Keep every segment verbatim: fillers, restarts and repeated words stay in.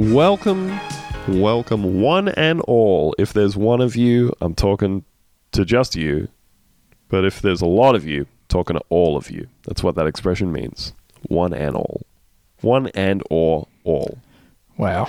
Welcome, welcome one and all. If there's one of you, I'm talking to just you. But if there's a lot of you, talking to all of you. That's what that expression means. One and all. One and or all. Wow.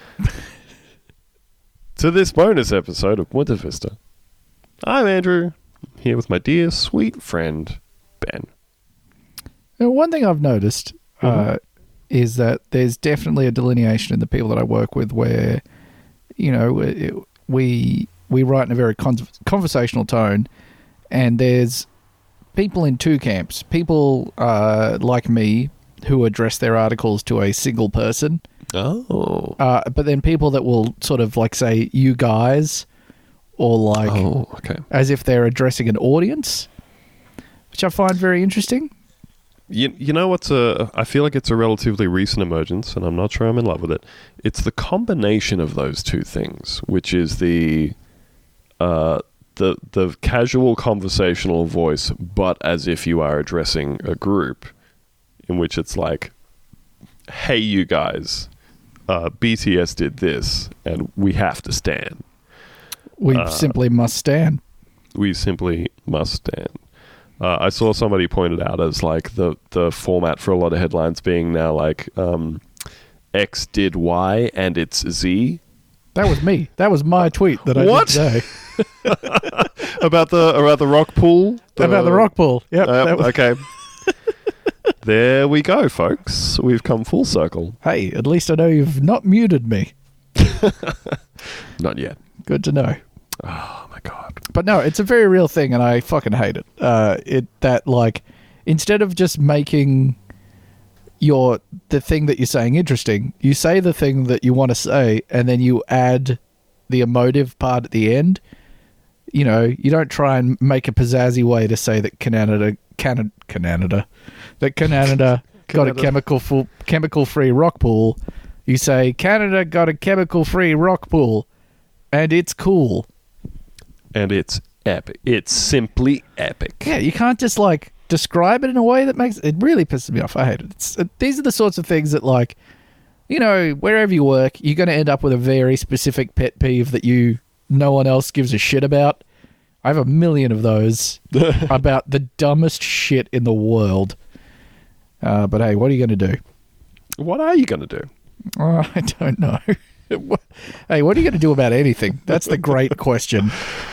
To this bonus episode of Winter Vista. I'm Andrew, here with my dear, sweet friend, Ben. Now, one thing I've noticed Mm-hmm. uh, is that there's definitely a delineation in the people that I work with where, you know, it, we we write in a very con- conversational tone, and there's people in two camps. People uh, like me who address their articles to a single person. Oh. Uh, but then people that will sort of like say, you guys, or like Oh, okay. as if they're addressing an audience, which I find very interesting. You, you know what's a... I feel like it's a relatively recent emergence, and I'm not sure I'm in love with it. It's the combination of those two things, which is the... Uh, the the casual conversational voice, but as if you are addressing a group, in which it's like, hey, you guys, uh, B T S did this, and we have to stand. We Uh, simply must stand. We simply must stand. Uh, I saw somebody pointed out as like the, the format for a lot of headlines being now like um, X did Y and it's Z. That was me. That was my tweet that I What? did today. about the about the rock pool. About the rock pool. Yep. Uh, that was- okay. There we go, folks. We've come full circle. Hey, at least I know you've not muted me. Not yet. Good to know. Oh my god. But no, it's a very real thing, and I fucking hate it. Uh, it that like instead of just making your the thing that you're saying interesting, you say the thing that you want to say, and then you add the emotive part at the end. You know, you don't try and make a pizzazzy way to say that Canada, Canada, Canada, that Canada got a Canada. chemical full, chemical free rock pool. You say Canada got a chemical free rock pool, and it's cool. And it's epic. It's simply epic. Yeah, you can't just like describe it in a way that makes it really pisses me off. I hate it. It's, it these are the sorts of things that, like, you know, wherever you work, you're going to end up with a very specific pet peeve that you no one else gives a shit about. I have a million of those about the dumbest shit in the world. Uh, but hey, what are you going to do? What are you going to do? Oh, I don't know. Hey, what are you going to do about anything? That's the great question.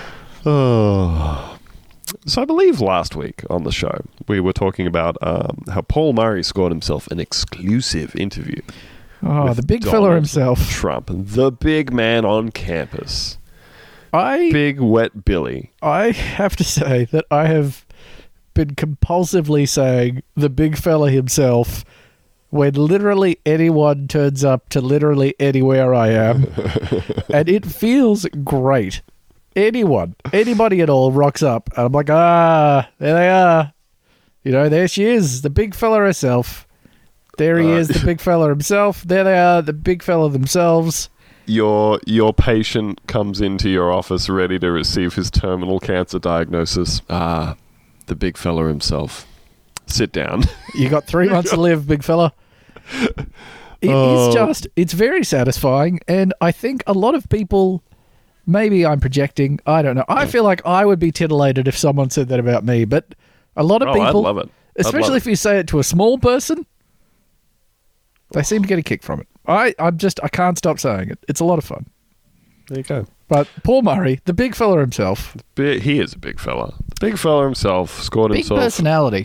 Oh. So I believe last week on the show, we were talking about um, how Paul Murray scored himself an exclusive interview. Oh, with the big Donald fella himself. Trump, the big man on campus. I Big wet Billy. I have to say that I have been compulsively saying the big fella himself when literally anyone turns up to literally anywhere I am. And it feels great. Anyone, anybody at all rocks up. And I'm like, ah, there they are. You know, there she is, the big fella herself. There he Uh, is, the big fella himself. There they are, the big fella themselves. Your your patient comes into your office ready to receive his terminal cancer diagnosis. Ah, the big fella himself. Sit down. You got three months to live, big fella. It Oh. is just, it's very satisfying. And I think a lot of people, maybe I'm projecting, I don't know. I feel like I would be titillated if someone said that about me. But a lot of Oh, people, I'd love it. I'd especially love if you say it to a small person, they seem to get a kick from it. I, I'm just, I can't stop saying it. It's a lot of fun. There you go. But Paul Murray, the big fella himself, Bi- He is a big fella. The big fella himself scored big himself. personality.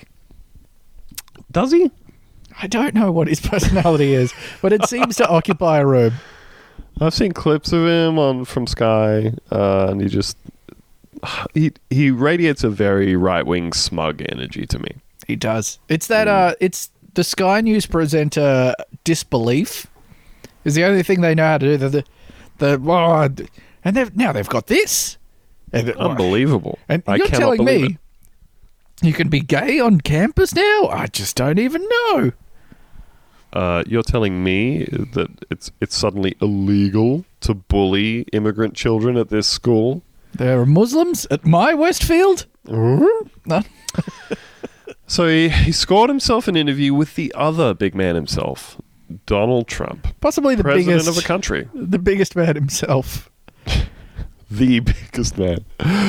Does he? I don't know what his personality is, but it seems to occupy a room. I've seen clips of him on from Sky, uh, and he just he he radiates a very right wing smug energy to me. He does. It's that. Uh, it's the Sky News presenter disbelief is the only thing they know how to do. The the, the oh, and they've now they've got this. And, Unbelievable. And I you're cannot telling believe me it. you can be gay on campus now? I just don't even know. Uh, you're telling me that it's it's suddenly illegal to bully immigrant children at this school? There are Muslims at my Westfield? No. So he, he scored himself an interview with the other big man himself, Donald Trump, Possibly the president biggest of a country, the biggest man himself. the biggest man.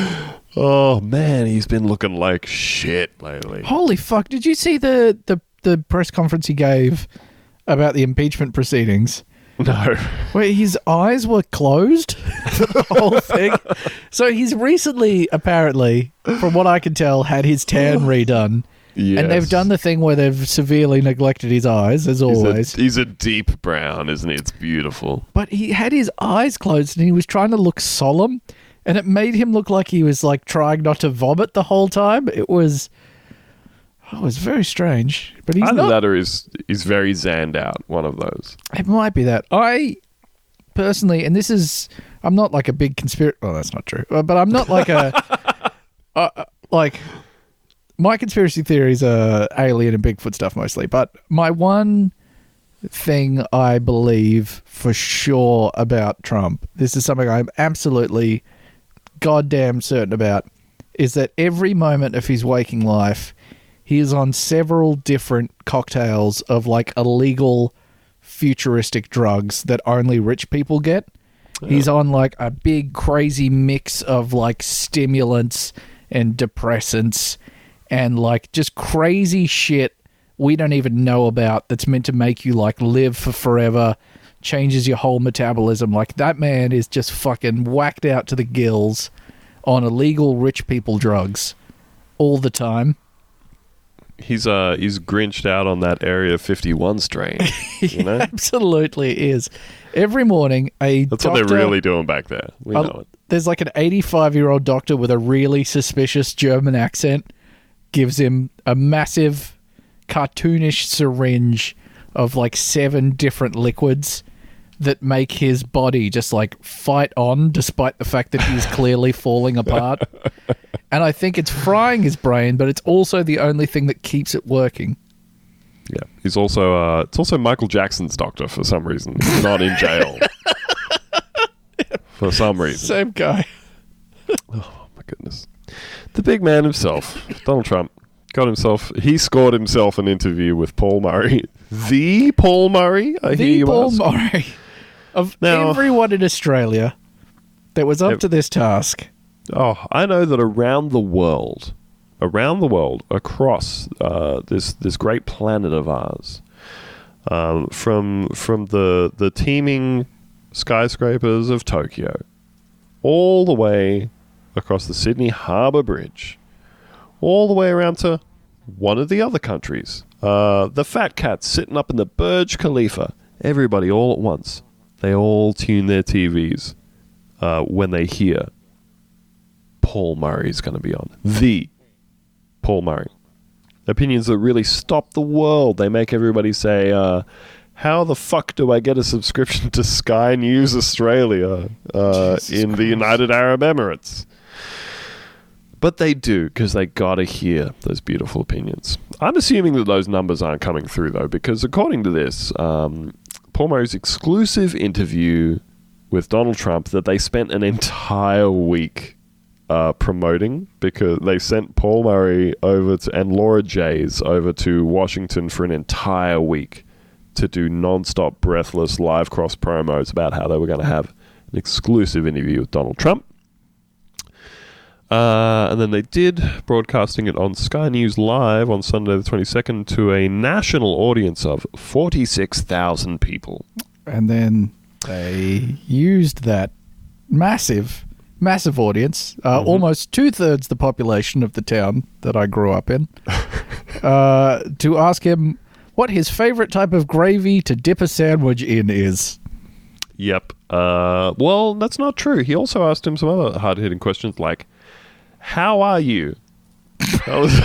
Oh man, he's been looking like shit lately. Holy fuck! Did you see the the, the press conference he gave about the impeachment proceedings? No. Where his eyes were closed for the whole thing. So he's recently, apparently, from what I can tell, had his tan redone. Yes. And they've done the thing where they've severely neglected his eyes, as always. He's a, he's a deep brown, isn't he? It's beautiful. But he had his eyes closed and he was trying to look solemn. And it made him look like he was like trying not to vomit the whole time. It was... Oh, it was very strange. But he's Either not... that or he's, he's very zanned out, one of those. It might be that. I personally, and this is, I'm not like a big conspiracy. Well, that's not true. Uh, But I'm not like a, uh, like, my conspiracy theories are alien and Bigfoot stuff mostly. But my one thing I believe for sure about Trump, this is something I'm absolutely goddamn certain about, is that every moment of his waking life, he is on several different cocktails of like illegal futuristic drugs that only rich people get. Yeah. He's on like a big crazy mix of like stimulants and depressants and like just crazy shit we don't even know about that's meant to make you like live for forever, changes your whole metabolism. Like that man is just fucking whacked out to the gills on illegal rich people drugs all the time. He's uh he's grinched out on that Area fifty-one strain, you know? He absolutely is. Every morning, a That's doctor, what they're really doing back there. We a, know it. There's like an eighty-five-year-old doctor with a really suspicious German accent, gives him a massive, cartoonish syringe of like seven different liquids that make his body just like fight on despite the fact that he's clearly falling apart. And I think it's frying his brain, but it's also the only thing that keeps it working. Yeah, he's also uh, it's also Michael Jackson's doctor for some reason. He's not in jail for some reason. Same guy. Oh my goodness, the big man himself, Donald Trump, got himself. He scored himself an interview with Paul Murray, the Paul Murray. I the hear you Paul ask. Murray of Now, everyone in Australia that was up Yep. to this task. Oh, I know that around the world, around the world, across uh, this this great planet of ours, um, from from the the teeming skyscrapers of Tokyo, all the way across the Sydney Harbour Bridge, all the way around to one of the other countries, uh, the fat cats sitting up in the Burj Khalifa. Everybody all at once, they all tune their T Vs uh, when they hear Paul Murray is going to be on. The Paul Murray. Opinions that really stop the world. They make everybody say, uh, how the fuck do I get a subscription to Sky News Australia uh, in the United Arab Emirates? But they do, because they gotta hear those beautiful opinions. I'm assuming that those numbers aren't coming through, though, because according to this, um, Paul Murray's exclusive interview with Donald Trump that they spent an entire week Uh, promoting, because they sent Paul Murray over to, and Laura Jays over to Washington for an entire week to do non-stop, breathless, live cross promos about how they were going to have an exclusive interview with Donald Trump. Uh, and then they did, broadcasting it on Sky News Live on Sunday the twenty-second to a national audience of forty-six thousand people. And then they used that massive... massive audience, uh, mm-hmm. almost two-thirds the population of the town that I grew up in, uh, to ask him what his favorite type of gravy to dip a sandwich in is. Yep. Uh, well, that's not true. He also asked him some other hard-hitting questions like, how are you? That was...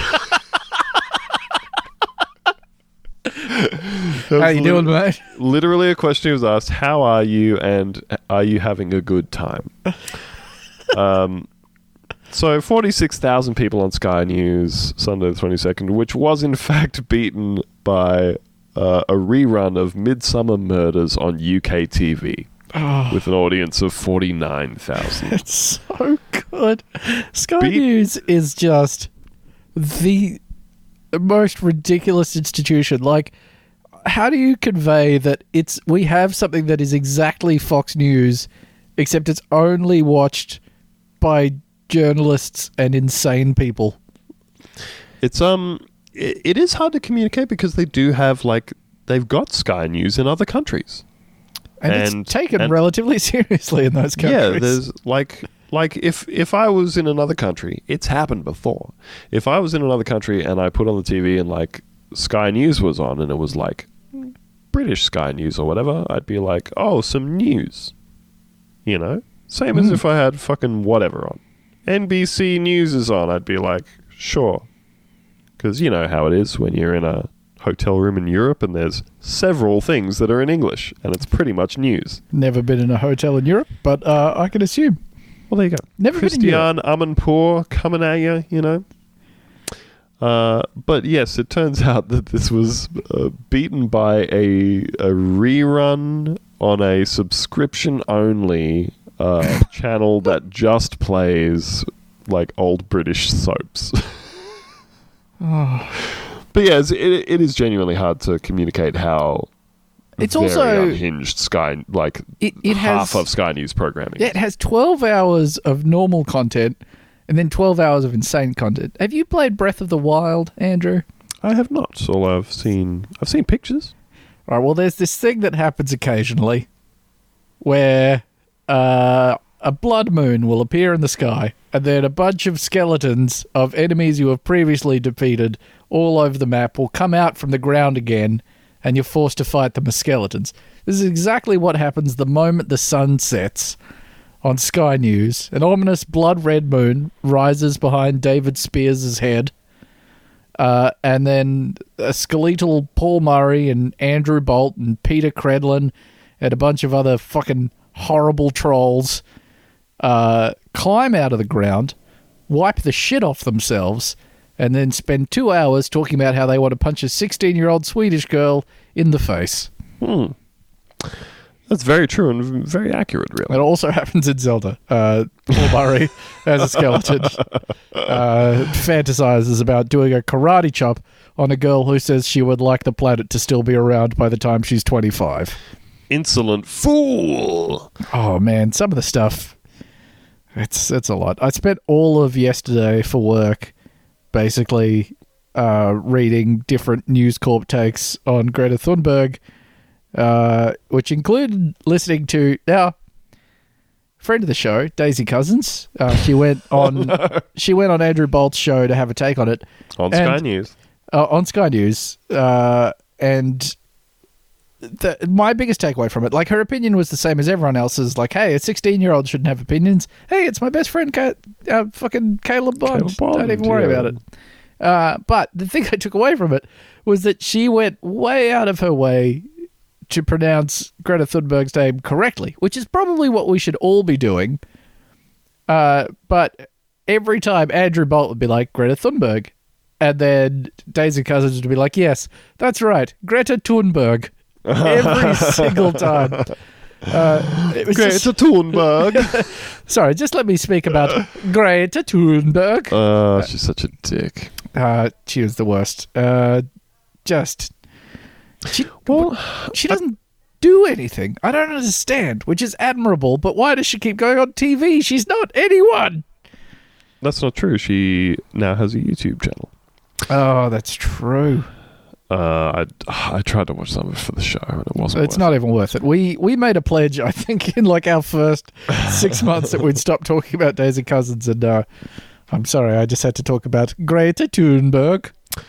How you doing, mate? Literally a question he was asked, how are you and are you having a good time? Um, so forty-six thousand people on Sky News Sunday the twenty-second, which was in fact beaten by uh, a rerun of Midsummer Murders on U K T V oh. with an audience of forty-nine thousand. It's so good. Sky Beat- News is just the most ridiculous institution. Like, how do you convey that it's we have something that is exactly Fox News, except it's only watched by journalists and insane people? It's um, it, it is hard to communicate because they do have like they've got Sky News in other countries, and, and it's taken and, relatively seriously in those countries. Yeah, there's like like if if I was in another country, it's happened before. If I was in another country and I put on the T V and like Sky News was on and it was like British Sky News or whatever, I'd be like, oh, some news, you know. Same as Mm. if I had fucking whatever on. N B C News is on. I'd be like, sure. Because you know how it is when you're in a hotel room in Europe and there's several things that are in English and it's pretty much news. Never been in a hotel in Europe, but uh, I can assume. Well, there you go. Never been in Europe. Christian Amanpour coming at you, you know. Uh, but yes, it turns out that this was uh, beaten by a, a rerun on a subscription-only uh, channel that just plays like old British soaps. Oh. But yes, it, it is genuinely hard to communicate how It's very also unhinged Sky, like it, it half has, of Sky News programming. Yeah, it has twelve hours of normal content and then twelve hours of insane content. Have you played Breath of the Wild, Andrew? I have not. So I've seen I've seen pictures. All right, well, there's this thing that happens occasionally where uh, a blood moon will appear in the sky, and then a bunch of skeletons of enemies you have previously defeated all over the map will come out from the ground again, and you're forced to fight them as skeletons. This is exactly what happens the moment the sun sets on Sky News. An ominous blood-red moon rises behind David Spears' head, uh, and then a skeletal Paul Murray and Andrew Bolt and Peter Credlin and a bunch of other fucking horrible trolls uh, climb out of the ground, wipe the shit off themselves, and then spend two hours talking about how they want to punch a sixteen-year-old Swedish girl in the face. Hmm. That's very true and very accurate, really. It also happens in Zelda. Uh, Paul Murray, as a skeleton, uh, fantasizes about doing a karate chop on a girl who says she would like the planet to still be around by the time she's twenty-five. Insolent fool! Oh, man, some of the stuff, it's, it's a lot. I spent all of yesterday for work basically uh, reading different News Corp takes on Greta Thunberg, uh, which included listening to now friend of the show, Daisy Cousins. Uh, she went on oh, no. she went on Andrew Bolt's show to have a take on it On and, Sky News. Uh, on Sky News, uh, and the, my biggest takeaway from it, like her opinion was the same as everyone else's. Like, hey, a sixteen-year-old shouldn't have opinions. Hey, it's my best friend, Ka- uh, fucking Caleb Bond. Caleb Bond, Don't even worry yeah. about it. Uh, but the thing I took away from it was that she went way out of her way to pronounce Greta Thunberg's name correctly, which is probably what we should all be doing. Uh, but every time Andrew Bolt would be like, Greta Thunberg. And then Daisy Cousins would be like, yes, that's right, Greta Thunberg. Every single time. Uh, it was Greta just, Thunberg. sorry, just let me speak about Greta Thunberg. Oh, she's such a dick. Uh, she was the worst. Uh, just, she, Well, she doesn't do anything. I don't understand, which is admirable, but why does she keep going on T V? She's not anyone. That's not true. She now has a YouTube channel. Oh, that's true. Uh, I I tried to watch some of it for the show and it wasn't. It's worth not even worth it. We we made a pledge, I think, in like our first six months that we'd stop talking about Daisy Cousins, and uh, I'm sorry, I just had to talk about Greta Thunberg. it.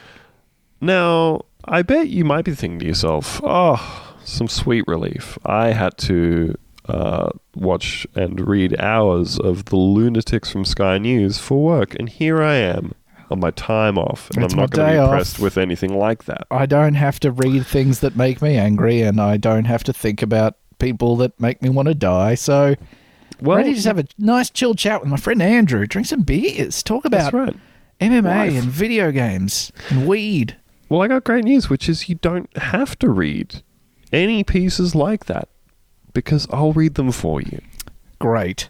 Now, I bet you might be thinking to yourself, "Oh, some sweet relief." I had to uh, watch and read hours of the lunatics from Sky News for work, and here I am on my time off, and It's I'm my not going to day be off. impressed with anything like that. I don't have to read things that make me angry, and I don't have to think about people that make me want to die. So, Well, ready to just have a nice chill chat with my friend Andrew, drink some beers, talk about that's right. M M A Life. and video games and weed. Well, I got great news, which is you don't have to read any pieces like that because I'll read them for you. Great.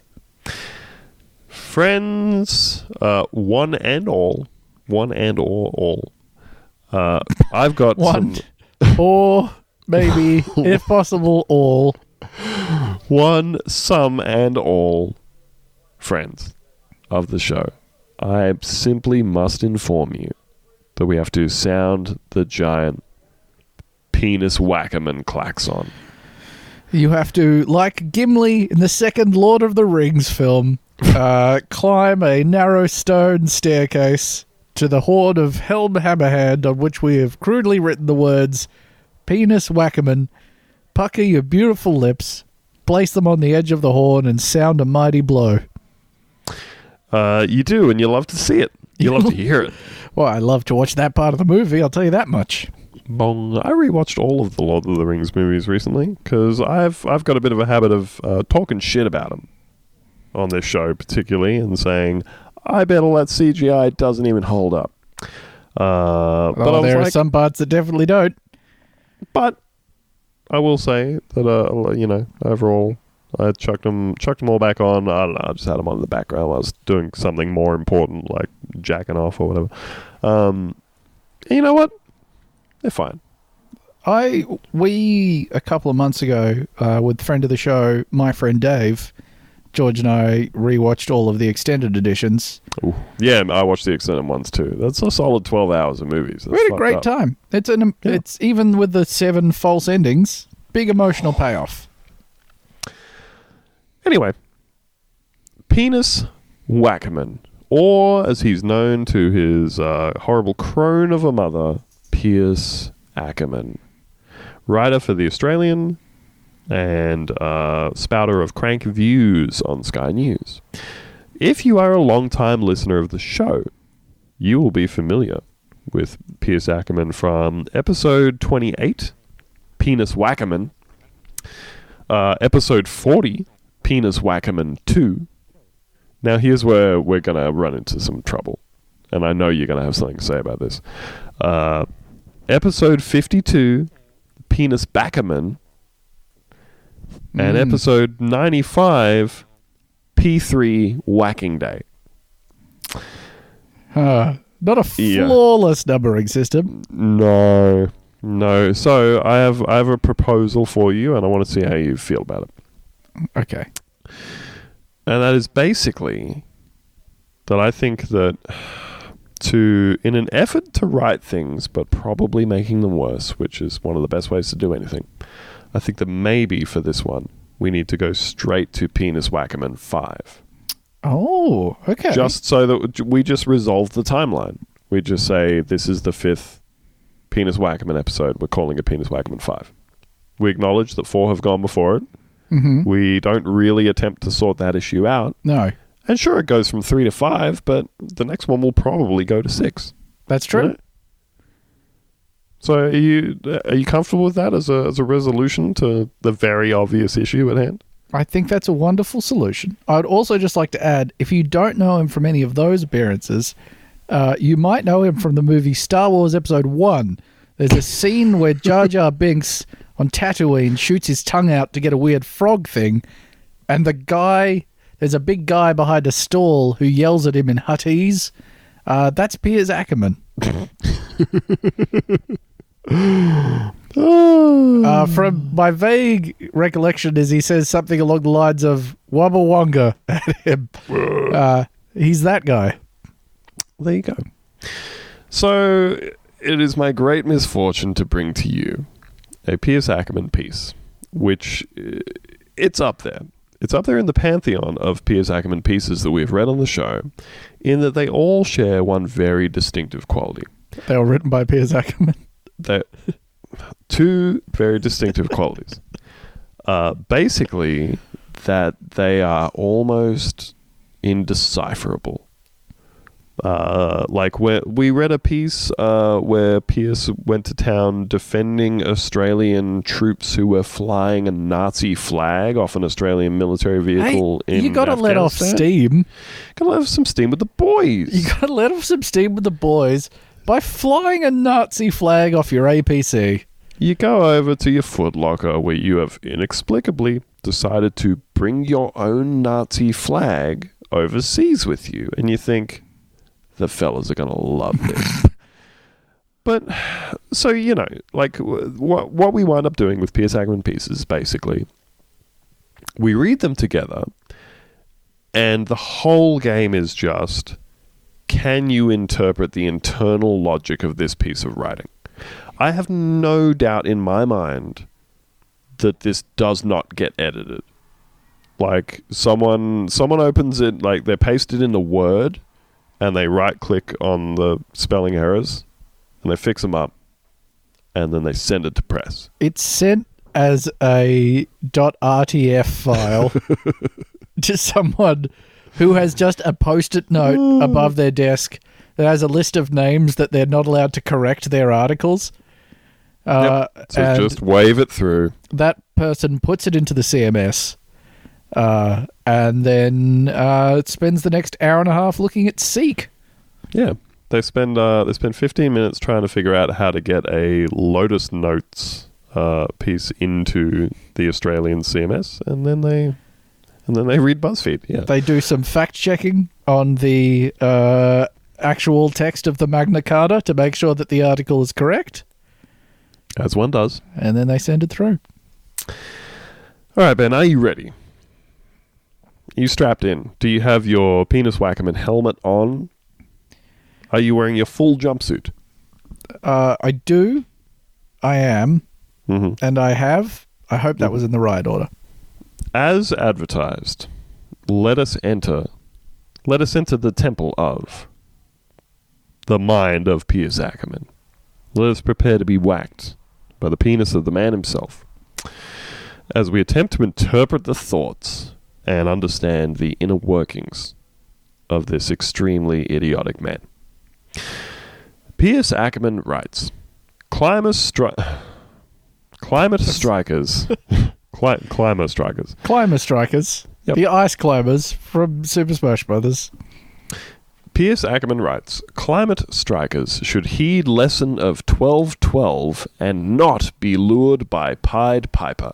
Friends, uh, one and all, one and all, all. Uh, I've got One. some. or maybe, if possible, all. One, some, and all friends of the show, I simply must inform you that we have to sound the giant penis whack-a-man klaxon. You have to, like Gimli in the second Lord of the Rings film, uh, climb a narrow stone staircase to the horn of Helm Hammerhand, on which we have crudely written the words, penis whack-a-man, pucker your beautiful lips, place them on the edge of the horn, and sound a mighty blow. Uh, you do, and you love to see it. You love to hear it. Well, I love to watch that part of the movie, I'll tell you that much. Bong. I rewatched all of the Lord of the Rings movies recently because I've I've got a bit of a habit of uh, talking shit about them on this show, particularly, and saying I bet all that C G I doesn't even hold up. Uh, but oh, I was there like, are some parts that definitely don't. But I will say that uh, you know, overall, I chucked them chucked them all back on. I don't know. I just had them on in the background. I was doing something more important, like jacking off or whatever. Um, and you know what? They're fine. I we a couple of months ago uh, with friend of the show, my friend Dave, George and I rewatched all of the extended editions. Ooh. Yeah, I watched the extended ones too. That's a solid twelve hours of movies. That's we had a fucked great up. time. It's an Yeah. it's even with the seven false endings, big emotional payoff. Anyway, Penis Whack-a-man, or as he's known to his uh, horrible crone of a mother, Piers Ackerman, writer for The Australian and uh, spouter of crank views on Sky News. If you are a long-time listener of the show, you will be familiar with Piers Ackerman from episode twenty-eight, Penis Whack-a-man, uh, episode forty, Penis Whack-a-man two. Now here's where we're going to run into some trouble, and I know you're going to have something to say about this. Uh, episode fifty-two, Penis Back-a-man, and Mm. episode ninety-five, P three Whacking Day. Uh, not a Yeah. flawless numbering system. No, no. So I have I have a proposal for you, and I want to see how you feel about it. Okay. And that is basically that I think that to, in an effort to right things, but probably making them worse, which is one of the best ways to do anything, I think that maybe for this one, we need to go straight to Penis Whack-a-man five. Oh, okay. Just so that we just resolve the timeline. We just say, this is the fifth Penis Whack-a-man episode. We're calling it Penis Whack-a-man five. We acknowledge that four have gone before it. Mm-hmm. We don't really attempt to sort that issue out. No, And sure, it goes from three to five, but the next one will probably go to six. that's true. Right? So are you are you comfortable with that as a as a resolution to the very obvious issue at hand? I think that's a wonderful solution. I'd also just like to add, if you don't know him from any of those appearances, uh, you might know him from the movie Star Wars Episode one. There's a scene where Jar Jar Binks on Tatooine shoots his tongue out to get a weird frog thing, and the guy, there's a big guy behind a stall who yells at him in Huttese. Uh, that's Piers Ackerman. Uh, from my vague recollection is he says something along the lines of Wubba Wonga at him. Uh, he's that guy. There you go. So it is my great misfortune to bring to you a Piers Ackerman piece, which uh, it's up there. It's up there in the pantheon of Piers Ackerman pieces that we've read on the show, in that they all share one very distinctive quality. They were written by Piers Ackerman. They two very distinctive qualities. Uh, basically, that they are almost indecipherable. Uh, like where we read a piece uh, where Pierce went to town defending Australian troops who were flying a Nazi flag off an Australian military vehicle Hey, in you gotta let off Afghanistan. steam. Gotta let off some steam with the boys. You gotta let off some steam with the boys by flying a Nazi flag off your A P C. You go over to your Foot Locker where you have inexplicably decided to bring your own Nazi flag overseas with you, and you think, the fellas are going to love this. but so you know, like what what we wind up doing with Piers Ackerman pieces, basically, we read them together, and the whole game is just, can you interpret the internal logic of this piece of writing? I have no doubt in my mind that this does not get edited. Like someone someone opens it, like they're pasted in the Word, and they right click on the spelling errors, and they fix them up, and then they send it to press. It's sent as a .rtf file to someone who has just a post-it note above their desk that has a list of names that they're not allowed to correct their articles. Uh, yep. So just wave it through. That person puts it into the C M S, uh, and then uh, spends the next hour and a half looking at Seek. Yeah, they spend uh, they spend fifteen minutes trying to figure out how to get a Lotus Notes uh, piece into the Australian C M S, and then they and then they read BuzzFeed. Yeah, they do some fact checking on the uh, actual text of the Magna Carta to make sure that the article is correct. As one does. And then they send it through. All right, Ben, are you ready? Are you strapped in? Do you have your Penis Wackerman helmet on? Are you wearing your full jumpsuit? Uh, I do. I am. Mm-hmm. And I have. I hope that was in the right order. As advertised, let us enter. Let us enter the temple of the mind of Piers Ackerman. Let us prepare to be whacked by the penis of the man himself, as we attempt to interpret the thoughts and understand the inner workings of this extremely idiotic man. Piers Ackerman writes, Climate, stri- climate strikers... Cli- Climber strikers. Climber strikers. Yep. The ice climbers from Super Smash Brothers. Piers Ackerman writes, Climate strikers should heed lesson of twelve twelve and not be lured by Pied Piper.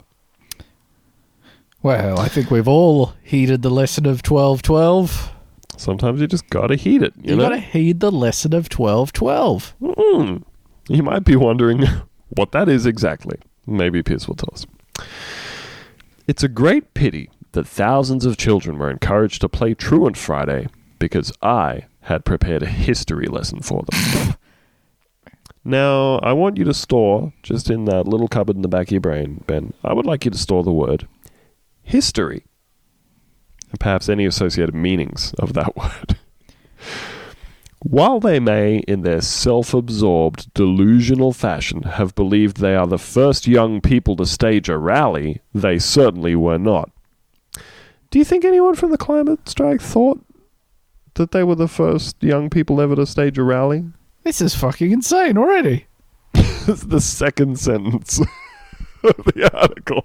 Well, I think we've all heeded the lesson of twelve twelve. Sometimes you just gotta heed it, you, you know? gotta heed the lesson of twelve twelve. Mm. You might be wondering what that is exactly. Maybe Piers will tell us. It's a great pity that thousands of children were encouraged to play Truant Friday because I had prepared a history lesson for them. Now, I want you to store, just in that little cupboard in the back of your brain, Ben, I would like you to store the word history, and perhaps any associated meanings of that word. While they may, in their self-absorbed, delusional fashion, have believed they are the first young people to stage a rally, they certainly were not. Do you think anyone from the climate strike thought that they were the first young people ever to stage a rally? This is fucking insane already. This is the second sentence of the article.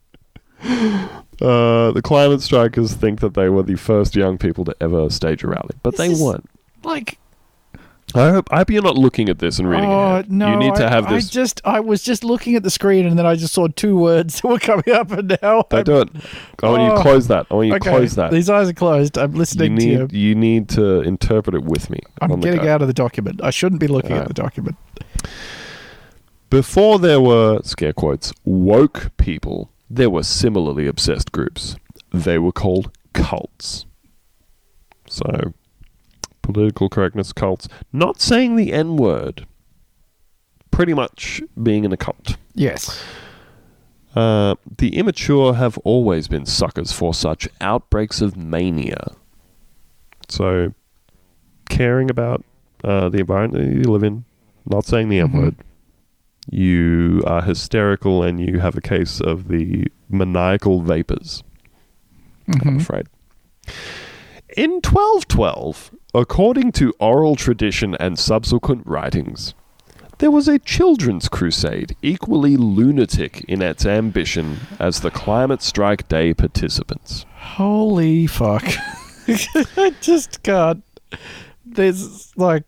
Uh, the climate strikers think that they were the first young people to ever stage a rally, but This they is weren't. Like, I hope, I hope you're not looking at this and reading oh, ahead. no, You need to I, have this. I just, I was just looking at the screen and then I just saw two words that were coming up and now Don't I'm, do it. I want you to Oh, close that. I want you to okay, close that. These eyes are closed. I'm You listening to you. need, you need to interpret it with me. I'm on the getting go. out of the document. I shouldn't be looking All at right. the document. Before there were, scare quotes, woke people, there were similarly obsessed groups. They were called cults. So, political correctness, cults. Not saying the N-word. Pretty much being in a cult. Yes. Uh, the immature have always been suckers for such outbreaks of mania. So, caring about uh, the environment that you live in, not saying the Mm-hmm. M-word. You are hysterical and you have a case of the maniacal vapors, I'm Mhm. afraid. In twelve twelve, according to oral tradition and subsequent writings, there was a children's crusade equally lunatic in its ambition as the Climate Strike Day participants. Holy fuck. I just can't. There's like.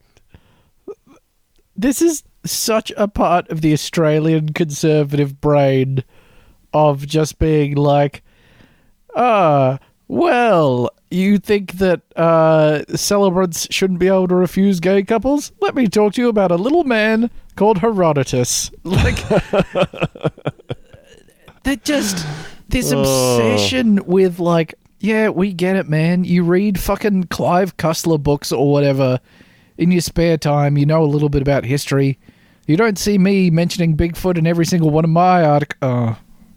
This is such a part of the Australian conservative brain of just being like, ah, Well, you think that uh, celebrants shouldn't be able to refuse gay couples? Let me talk to you about a little man called Herodotus. Like, that just this obsession with like, yeah, we get it, man. You read fucking Clive Cussler books or whatever in your spare time. You know a little bit about history. You don't see me mentioning Bigfoot in every single one of my articles. Oh.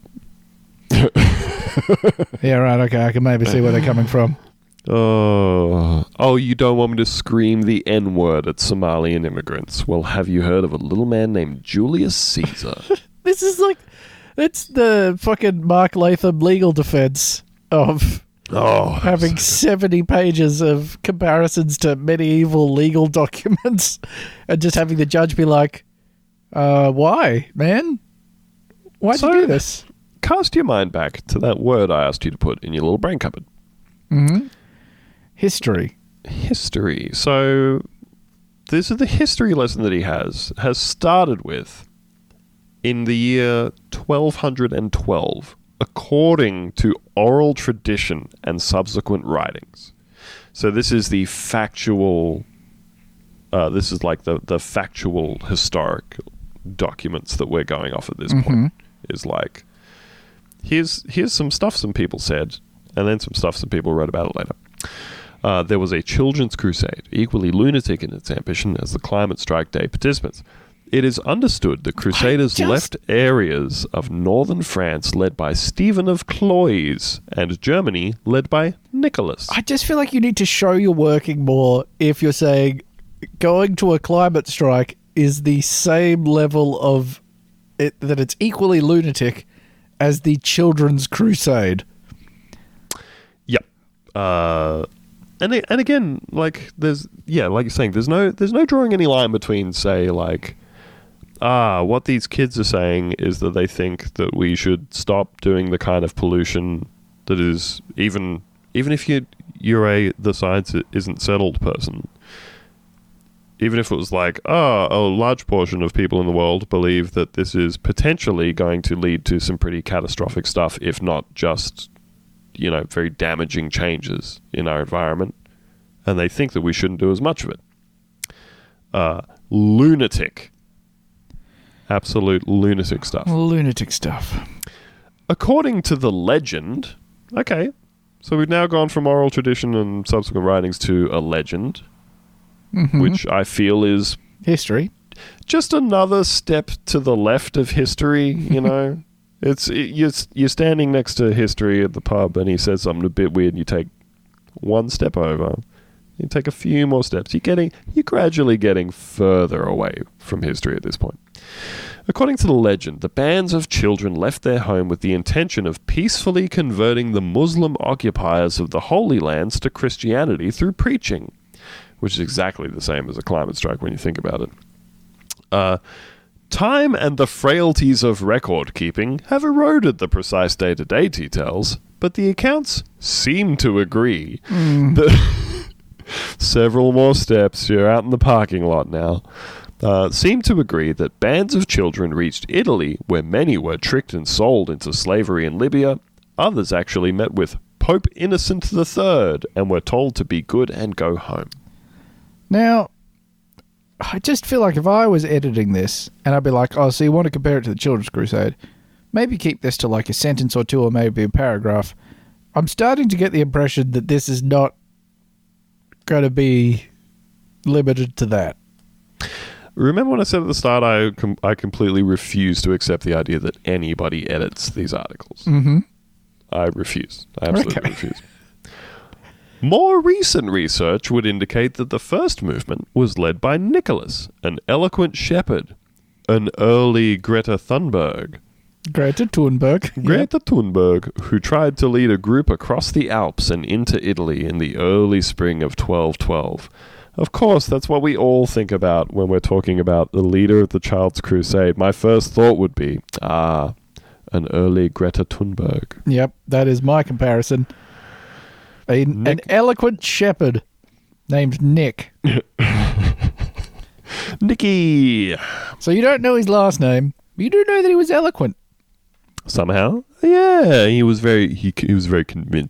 Yeah, right, okay, I can maybe see where they're coming from. Oh, oh! You don't want me to scream the N-word at Somalian immigrants? Well, have you heard of a little man named Julius Caesar? This is like, it's the fucking Mark Latham legal defense of oh, having seventy pages of comparisons to medieval legal documents and just having the judge be like, uh, why, man? Why'd so, you do this? Cast your mind back to that word I asked you to put in your little brain cupboard. Mm-hmm. History. History. So this is the history lesson that he has, has started with in the year twelve twelve, according to oral tradition and subsequent writings. So this is the factual, uh, this is like the, the factual historic documents that we're going off at this mm-hmm. point. Is like, here's here's some stuff some people said, and then some stuff some people wrote about it later. Uh, there was a children's crusade, equally lunatic in its ambition as the Climate Strike Day participants. It is understood the Crusaders just... left areas of northern France led by Stephen of Cloyes and Germany led by Nicholas. I just feel like you need to show you're working more if you're saying going to a climate strike is the same level of it, that it's equally lunatic as the children's crusade. Yep. Uh... And and again, like there's yeah, like you're saying, there's no there's no drawing any line between, say, like, ah, what these kids are saying is that they think that we should stop doing the kind of pollution that is even even if you you're a the science isn't settled person. Even if it was like, oh, a large portion of people in the world believe that this is potentially going to lead to some pretty catastrophic stuff, if not just, you know, very damaging changes in our environment, and they think that we shouldn't do as much of it. Uh, lunatic. Absolute lunatic stuff. Lunatic stuff. According to the legend, okay, so we've now gone from oral tradition and subsequent writings to a legend, mm-hmm. which I feel is... history. Just another step to the left of history, you know? It's it, you're, you're standing next to history at the pub and he says something a bit weird and you take one step over. You take a few more steps. You're getting, you're gradually getting further away from history at this point. According to the legend, the bands of children left their home with the intention of peacefully converting the Muslim occupiers of the Holy Lands to Christianity through preaching, which is exactly the same as a climate strike when you think about it. Uh... Time and the frailties of record keeping have eroded the precise day-to-day details, but the accounts seem to agree. Mm. that several more steps, you're out in the parking lot now, uh, seem to agree that bands of children reached Italy, where many were tricked and sold into slavery in Libya. Others actually met with Pope Innocent the Third and were told to be good and go home. Now, I just feel like if I was editing this and I'd be like, oh, so you want to compare it to the Children's Crusade, maybe keep this to like a sentence or two or maybe a paragraph. I'm starting to get the impression that this is not going to be limited to that. Remember when I said at the start I com- I completely refuse to accept the idea that anybody edits these articles? Mm-hmm. I refuse. I absolutely Okay. refuse. More recent research would indicate that the first movement was led by Nicholas, an eloquent shepherd, an early Greta Thunberg. Greta Thunberg. Greta yep. Thunberg, who tried to lead a group across the Alps and into Italy in the early spring of twelve twelve. Of course, that's what we all think about when we're talking about the leader of the Child's Crusade. My first thought would be, ah, an early Greta Thunberg. Yep, that is my comparison. A, an eloquent shepherd named Nick. Nicky! So you don't know his last name, but you do know that he was eloquent. Somehow? Yeah, he was very he, he was very convincing.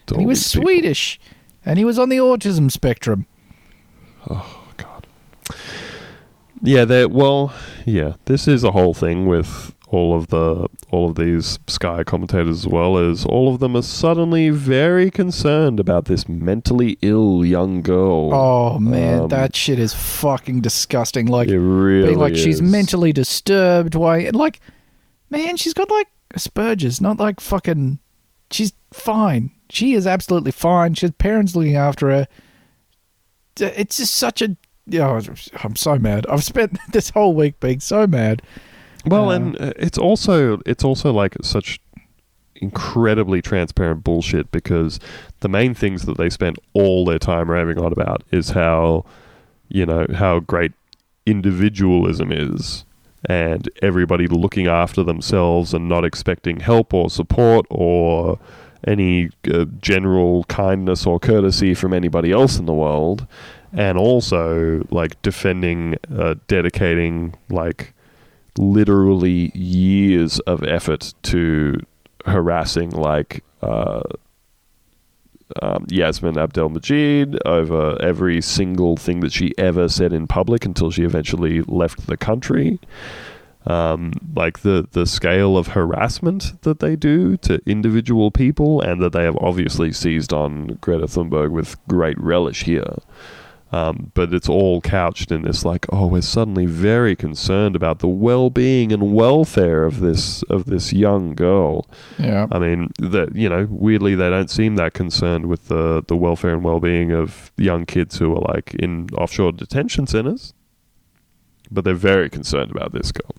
And he was Swedish. And he was on the autism spectrum. Oh, God. Yeah, they well, yeah, this is a whole thing with all of the all of these Sky commentators as well, as all of them are suddenly very concerned about this mentally ill young girl. Oh man, um, that shit is fucking disgusting. Like it really being like is. she's mentally disturbed. Why? And like, man, she's got like Asperger's, not like fucking. She's fine. She is absolutely fine. She has parents looking after her. It's just such a. Yeah, I'm so mad. I've spent this whole week being so mad. Well, uh, and uh, it's also it's also like such incredibly transparent bullshit, because the main things that they spend all their time raving on about is how, you know, how great individualism is, and everybody looking after themselves and not expecting help or support or any uh, general kindness or courtesy from anybody else in the world, and also like defending, uh, dedicating like literally years of effort to harassing like uh, um, Yasmin Abdel-Majid over every single thing that she ever said in public until she eventually left the country. Um, like the, the scale of harassment that they do to individual people, and that they have obviously seized on Greta Thunberg with great relish here. Um, but it's all couched in this like, oh, we're suddenly very concerned about the well-being and welfare of this of this young girl. Yeah. I mean, that, you know, weirdly they don't seem that concerned with the, the welfare and well-being of young kids who are like in offshore detention centers. But they're very concerned about this girl.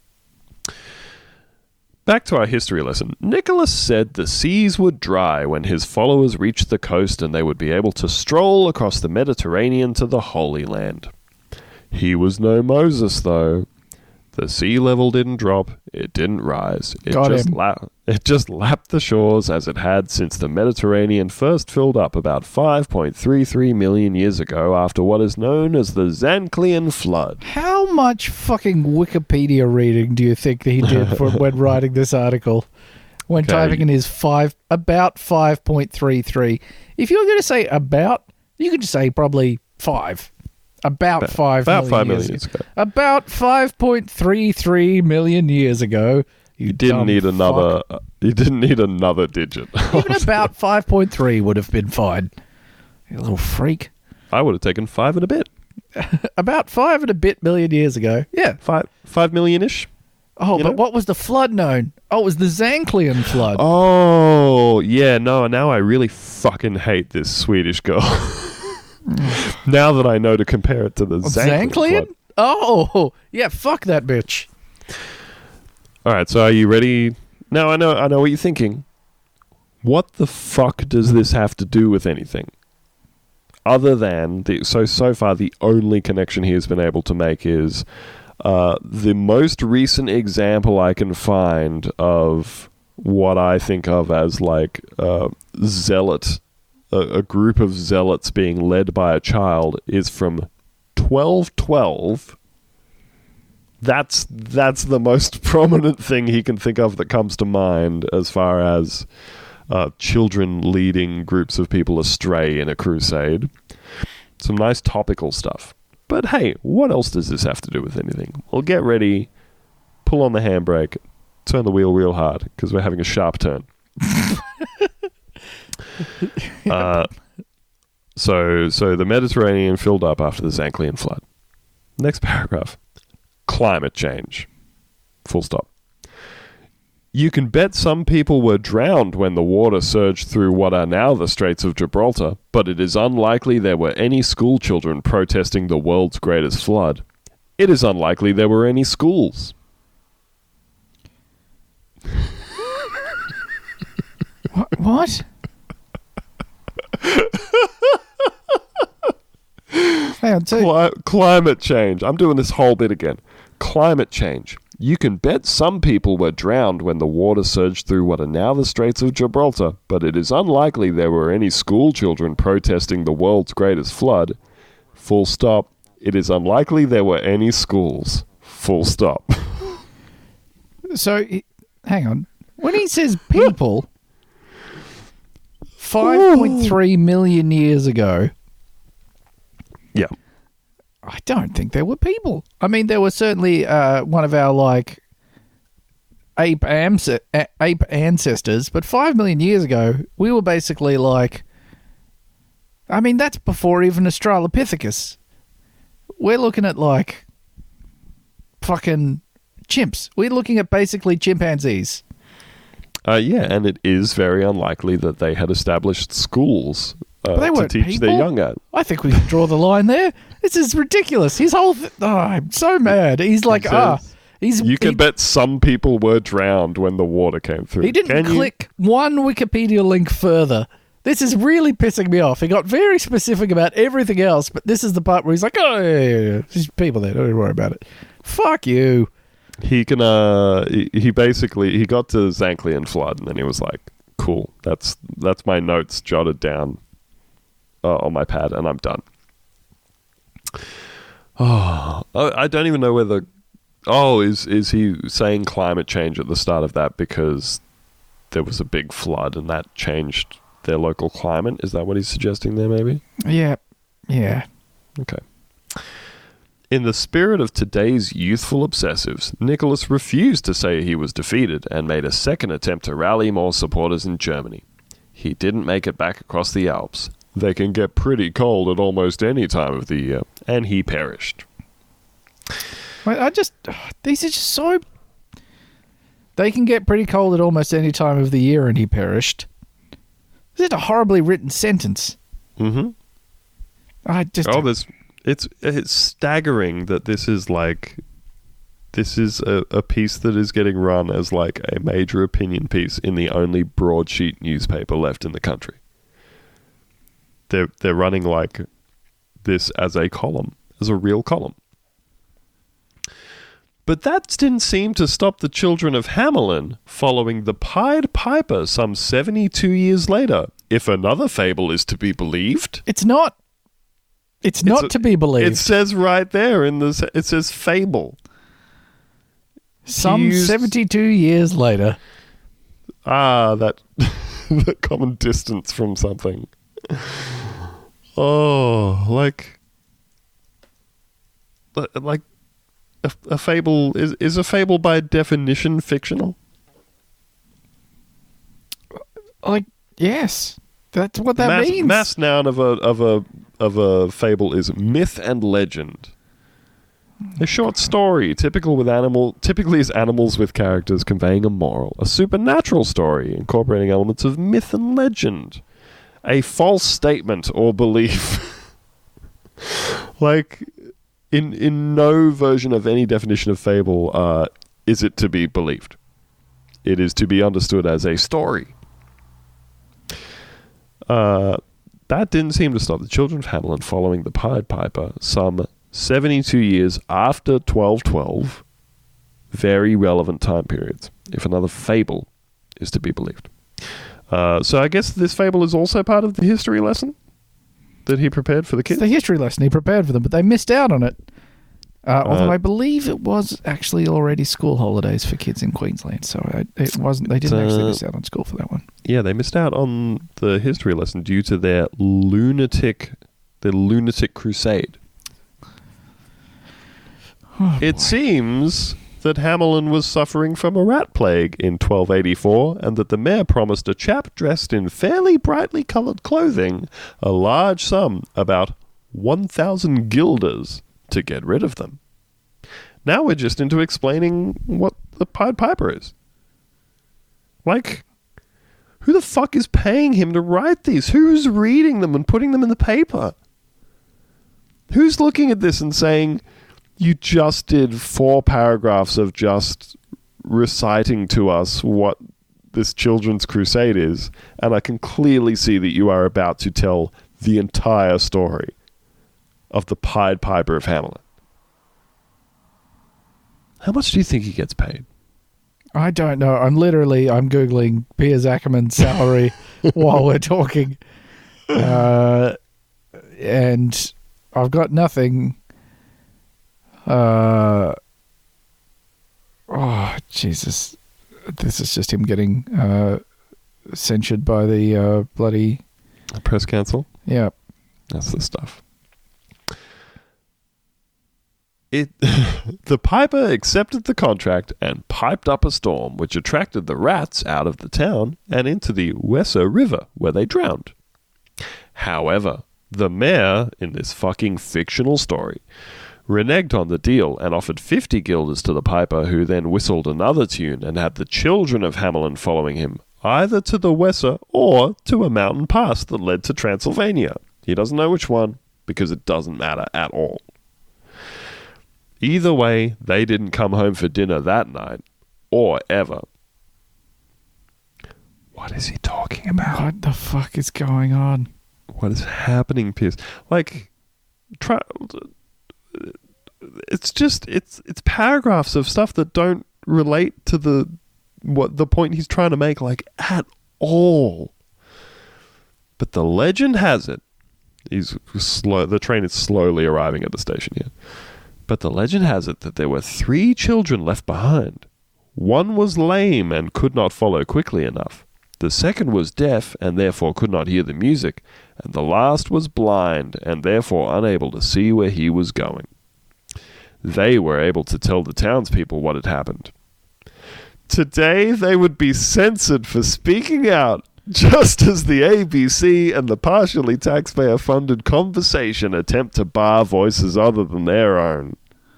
Back to our history lesson. Nicholas said the seas would dry when his followers reached the coast, and they would be able to stroll across the Mediterranean to the Holy Land. He was no Moses, though. The sea level didn't drop. It didn't rise. It Got just him. la- it just lapped the shores as it had since the Mediterranean first filled up about five point three three million years ago after what is known as the Zanclean Flood. How much fucking Wikipedia reading do you think he did for when writing this article? When Okay. typing in his five about five point three three. If you were going to say about, you could just say probably five. About, About- five about million five years million years ago. ago. About five point three three million years ago. You, You didn't dumb need fuck. another. Uh, you didn't need another digit. Even about five point three would have been fine. You little freak. I would have taken five and a bit. About five and a bit million years ago. Yeah. Five, five million-ish. Oh, You but know? what was the flood known? Oh, it was the Zanclean flood. Oh, yeah. No, now I really fucking hate this Swedish girl. Now that I know to compare it to the Zanclean. Zanclean? flood. Oh, yeah, fuck that bitch. All right, so are you ready? Now I know. I know what you're thinking. What the fuck does this have to do with anything? Other than the so so far the only connection he has been able to make is uh, the most recent example I can find of what I think of as like uh, zealot, a, a group of zealots being led by a child is from twelve twelve. That's that's the most prominent thing he can think of that comes to mind as far as uh, children leading groups of people astray in a crusade. Some nice topical stuff. But hey, what else does this have to do with anything? Well, get ready, pull on the handbrake, turn the wheel real hard, because we're having a sharp turn. uh, so, so the Mediterranean filled up after the Zanclean flood. Next paragraph. Climate change. Full stop. You can bet some people were drowned when the water surged through what are now the Straits of Gibraltar, but it is unlikely there were any school children protesting the world's greatest flood. It is unlikely there were any schools. What? What? Hang on, so Cli- climate change. I'm doing this whole bit again. Climate change. You can bet some people were drowned when the water surged through what are now the Straits of Gibraltar, but it is unlikely there were any school children protesting the world's greatest flood. Full stop. It is unlikely there were any schools. Full stop. so he- hang on. When he says people, five point three million years ago, Yeah. I don't think there were people. I mean, there was certainly uh, one of our, like, ape, amse- a- ape ancestors, but five million years ago, we were basically like... I mean, that's before even Australopithecus. We're looking at, like, fucking chimps. We're looking at basically chimpanzees. Uh, yeah, and it is very unlikely that they had established schools uh, But they to weren't teach people. their young at. I think we can draw the line there. This is ridiculous. His whole... Th- oh, I'm so mad. He's like, It ah... says- He's, You can he, bet some people were drowned when the water came through. he didn't Can you? click one Wikipedia link further. This is really pissing me off. He got very specific about everything else, but this is the part where he's like, oh, yeah, yeah, yeah. There's people there. Don't worry about it. Fuck you. He can. Uh, he, he basically he got to Zanclean flood, and then he was like, "Cool, that's that's my notes jotted down uh, on my pad, and I'm done." Oh, I, I don't even know whether. Oh, is is he saying climate change at the start of that because there was a big flood and that changed their local climate? Is that what he's suggesting there? Maybe. Yeah. Yeah. Okay. In the spirit of today's youthful obsessives, Nicholas refused to say he was defeated and made a second attempt to rally more supporters in Germany. He didn't make it back across the Alps. They can get pretty cold at almost any time of the year, and he perished. I, I just... These are just so... They can get pretty cold at almost any time of the year and he perished. This is a horribly written sentence. Mm-hmm. I just... Oh, there's... It's it's staggering that this is like... This is a, a piece that is getting run as like a major opinion piece in the only broadsheet newspaper left in the country. They're, they're running like this as a column, as a real column. But that didn't seem to stop the children of Hamelin following the Pied Piper some seventy-two years later, if another fable is to be believed. It's not. It's not It's a- to be believed. It says right there in the it says fable. Some used- seventy-two years later. Ah, that the common distance from something. Oh, like like a, a fable is is a fable by definition fictional? Like, yes. That's what that mass, means. Mass noun of a of a of a fable is myth and legend. A short story, typical with animal, typically is animals with characters conveying a moral. A supernatural story, incorporating elements of myth and legend. A false statement or belief. Like, in in no version of any definition of fable uh, is it to be believed. It is to be understood as a story. Uh, that didn't seem to stop the children of Hamelin following the Pied Piper some seventy-two years after twelve twelve. Very relevant time periods, if another fable is to be believed. Uh, so I guess this fable is also part of the history lesson that he prepared for the It's kids? the history lesson he prepared for them, but they missed out on it. Uh, although Uh, I believe it was actually already school holidays for kids in Queensland, so I, it wasn't. They didn't actually Uh, miss out on school for that one. Yeah, they missed out on the history lesson due to their lunatic, their lunatic crusade. Oh, It boy. seems that Hamelin was suffering from a rat plague in twelve eighty-four, and that the mayor promised a chap dressed in fairly brightly coloured clothing a large sum, about one thousand guilders, to get rid of them. Now we're just into explaining what the Pied Piper is. Like, who the fuck is paying him to write these? Who's reading them and putting them in the paper? Who's looking at this and saying, you just did four paragraphs of just reciting to us what this children's crusade is, and I can clearly see that you are about to tell the entire story of the Pied Piper of Hamelin. How much do you think he gets paid? I don't know. I'm literally I'm googling Piers Ackerman's salary while we're talking, uh, and I've got nothing. Uh, oh Jesus! This is just him getting uh, censured by the uh, bloody Press Council. yeah. That's the stuff. It the piper accepted the contract and piped up a storm, which attracted the rats out of the town and into the Weser River, where they drowned. However, the mayor in this fucking fictional story reneged on the deal and offered fifty guilders to the piper, who then whistled another tune and had the children of Hamelin following him, either to the Weser or to a mountain pass that led to Transylvania. He doesn't know which one, because it doesn't matter at all. Either way, they didn't come home for dinner that night, or ever. What is he talking about? What the fuck is going on? What is happening, Pierce? Like, try... It's just it's it's paragraphs of stuff that don't relate to the what the point he's trying to make, like, at all. But the legend has it, he's slow. The train is slowly arriving at the station here. But the legend has it that there were three children left behind. One was lame and could not follow quickly enough. The second was deaf and therefore could not hear the music, and the last was blind and therefore unable to see where he was going. They were able to tell the townspeople what had happened. Today they would be censored for speaking out, just as the A B C and the partially taxpayer-funded Conversation attempt to bar voices other than their own.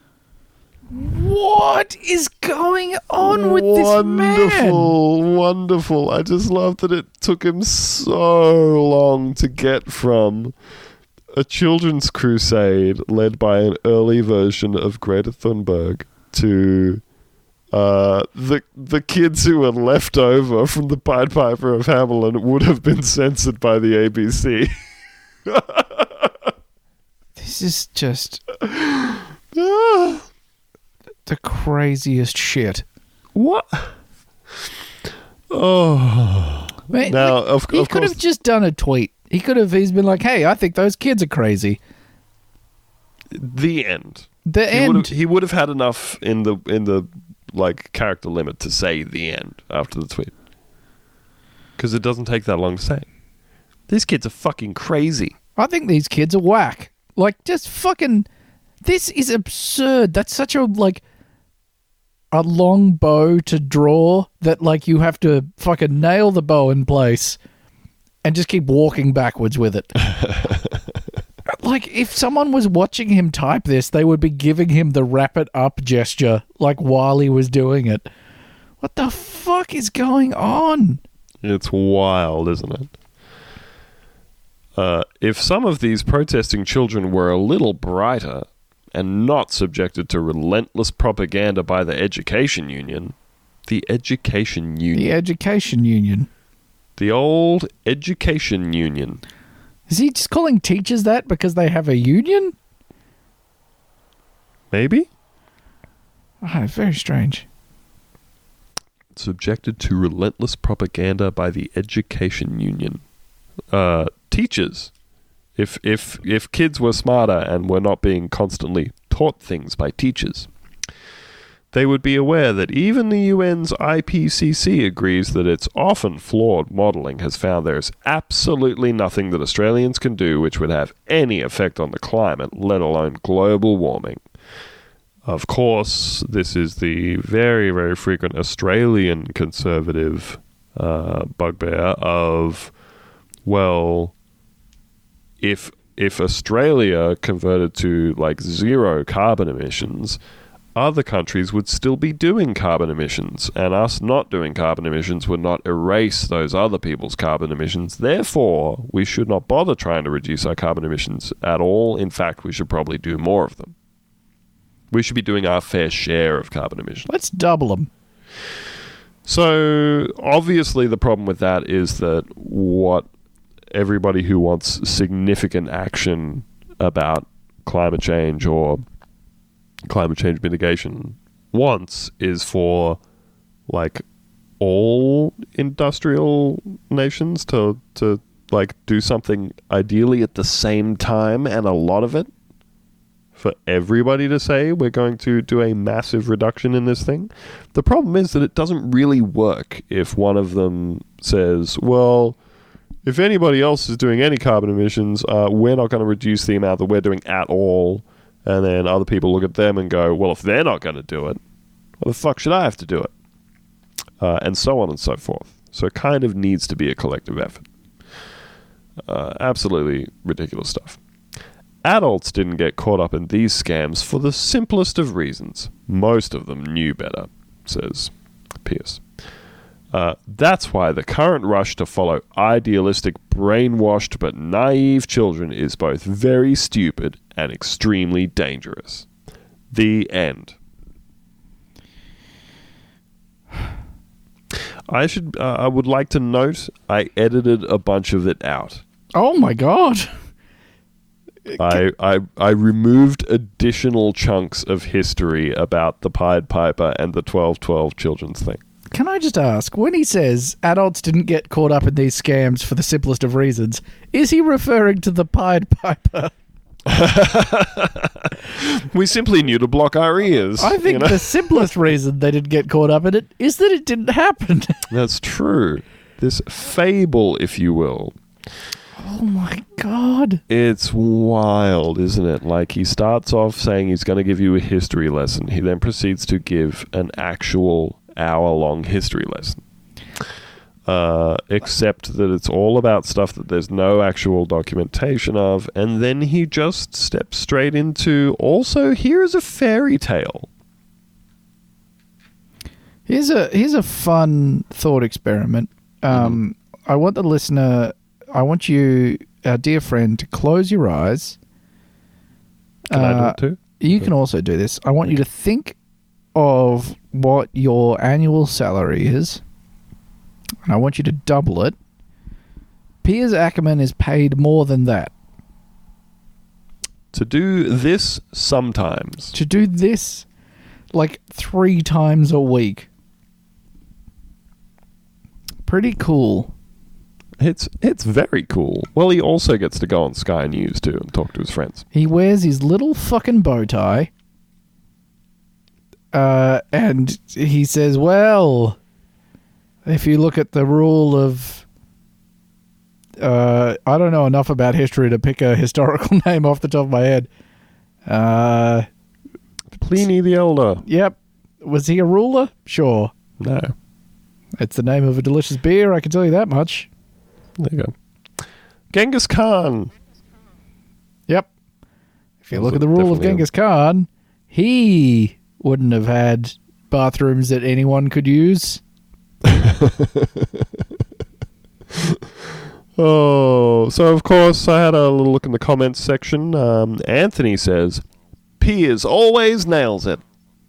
What is going on with this man? Wonderful, wonderful. I just love that it took him so long to get from a children's crusade led by an early version of Greta Thunberg to uh, the the kids who were left over from the Pied Piper of Hamelin would have been censored by the A B C. This is just the craziest shit. What? Oh. Man, now, like, of, he of could course, have just done a tweet. He could have. He's been like, "Hey, I think those kids are crazy." the end. The He end. would have, he would have had enough in the in the like character limit to say the end after the tweet, because it doesn't take that long to say. These kids are fucking crazy. I think these kids are whack. Like, just fucking. This is absurd. That's such a like a long bow to draw that like you have to fucking nail the bow in place and just keep walking backwards with it. Like, if someone was watching him type this, they would be giving him the wrap it up gesture, like, while he was doing it. What the fuck is going on? It's wild, isn't it? Uh, if some of these protesting children were a little brighter and not subjected to relentless propaganda by the Education Union, the Education Union, The Education Union. the old Education Union, Is he just calling teachers that because they have a union? maybe? Oh, very strange. Subjected to relentless propaganda by the Education Union. Uh, teachers. If if if kids were smarter and were not being constantly taught things by teachers, they would be aware that even the U N's I P C C agrees that its often flawed modelling has found there is absolutely nothing that Australians can do which would have any effect on the climate, let alone global warming. Of course, this is the very, very frequent Australian conservative uh, bugbear of, well, if if Australia converted to like zero carbon emissions, other countries would still be doing carbon emissions, and us not doing carbon emissions would not erase those other people's carbon emissions. Therefore, we should not bother trying to reduce our carbon emissions at all. In fact, we should probably do more of them. We should be doing our fair share of carbon emissions. Let's double them. So, obviously, the problem with that is that what everybody who wants significant action about climate change or climate change mitigation wants is for, like, all industrial nations to, to like, do something ideally at the same time, and a lot of it. for everybody to say we're going to do a massive reduction in this thing. The problem is that it doesn't really work if one of them says, well, if anybody else is doing any carbon emissions, uh, we're not going to reduce the amount that we're doing at all. And then other people look at them and go, well, if they're not going to do it, why the fuck should I have to do it? Uh, and so on and so forth. So it kind of needs to be a collective effort. Uh, absolutely ridiculous stuff. Adults didn't get caught up in these scams for the simplest of reasons. Most of them knew better, says Pierce. Uh, that's why the current rush to follow idealistic, brainwashed but naive children is both very stupid and extremely dangerous. The end. I should. Uh, I would like to note I edited a bunch of it out. Oh my god! I, I I removed additional chunks of history about the Pied Piper and the twelve twelve children's thing. Can I just ask, when he says adults didn't get caught up in these scams for the simplest of reasons, is he referring to the Pied Piper? We simply knew to block our ears. I think you know? the simplest reason they didn't get caught up in it is that it didn't happen. That's true. This fable, if you will. Oh my god. It's wild, isn't it? Like, he starts off saying he's going to give you a history lesson. He then proceeds to give an actual hour-long history lesson. Uh, except that it's all about stuff that there's no actual documentation of, and then he just steps straight into, also, here's a fairy tale. Here's a here's a fun thought experiment. Um, mm-hmm. I want the listener, I want you, our dear friend, to close your eyes. Can uh, I do it too? You can also do this. I want you to think of what your annual salary is, and I want you to double it. Piers Ackerman is paid more than that. To do this sometimes. To do this like three times a week. Pretty cool. It's it's very cool. Well, he also gets to go on Sky News too and talk to his friends. He wears his little fucking bow tie. Uh, and he says, well, if you look at the rule of... Uh, I don't know enough about history to pick a historical name off the top of my head. Uh, Pliny the Elder. Yep. Was he a ruler? Sure. No. It's the name of a delicious beer, I can tell you that much. There you go. Genghis Khan. Yep. If you Those look at the rule of Genghis Khan, he wouldn't have had bathrooms that anyone could use. Oh, so of course I had a little look in the comments section. Um, Anthony says, Piers always nails it.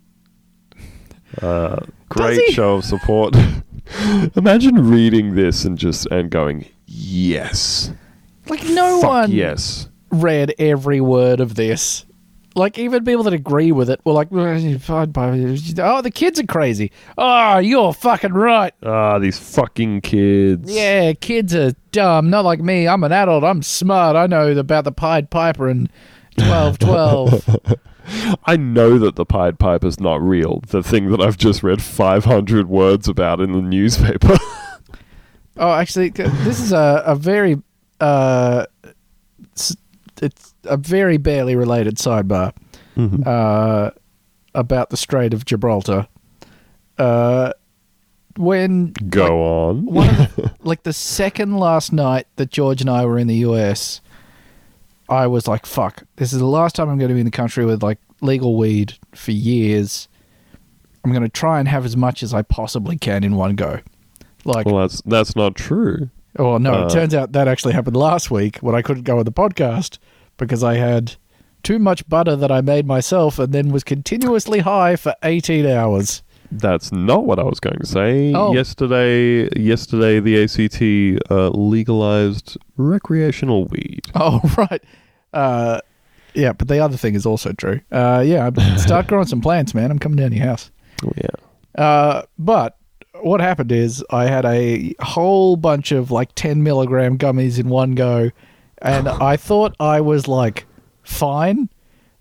Uh, great show of support. Imagine reading this and just and going, yes. Like, no Fuck one yes. read every word of this. Like, even people that agree with it were like, oh, the kids are crazy. Oh, you're fucking right. Ah, these fucking kids. Yeah, kids are dumb. Not like me. I'm an adult. I'm smart. I know about the Pied Piper and twelve twelve. I know that the Pied Piper's not real. The thing that I've just read five hundred words about in the newspaper. Oh, actually, this is a, a very... Uh, it's a very barely related sidebar mm-hmm. uh, about the Strait of Gibraltar. Uh, when Go like, on. one of the, like the second last night that George and I were in the U S, I was like, fuck, this is the last time I'm going to be in the country with like legal weed for years. I'm going to try and have as much as I possibly can in one go. Like, well, that's that's not true. Oh, no, Uh, it turns out that actually happened last week when I couldn't go on the podcast because I had too much butter that I made myself and then was continuously high for eighteen hours. That's not what I was going to say. Oh. Yesterday, yesterday the A C T uh, legalized recreational weed. Oh, right. Uh, yeah, but the other thing is also true. Uh, yeah, start growing some plants, man. I'm coming down to your house. Oh, yeah. Uh, but what happened is I had a whole bunch of like ten milligram gummies in one go, and I thought I was like fine,